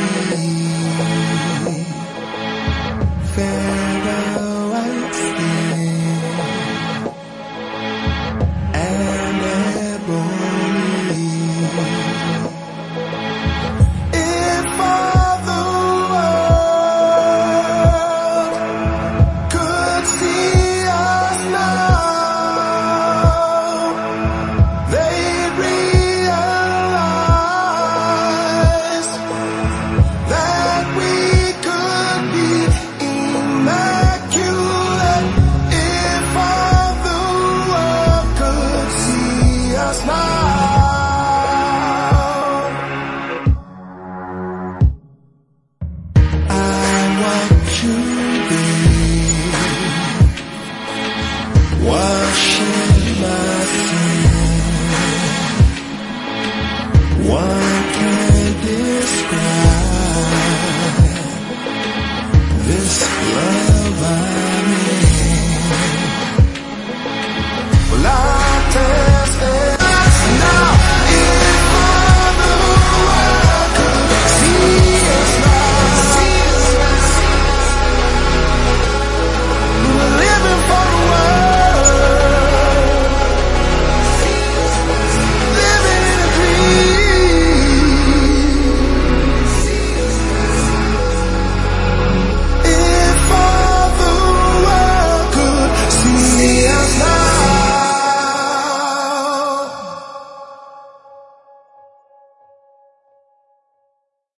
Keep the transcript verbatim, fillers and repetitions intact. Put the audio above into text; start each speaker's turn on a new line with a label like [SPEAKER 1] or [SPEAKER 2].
[SPEAKER 1] fairer white skin, and ebony. If all the world could see us now, they'd realize that we could be immaculate. If all the world could see us now. I want to be washing my sin. One can't describe this love I